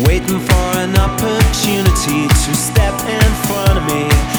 waiting for an opportunity to step in front of me.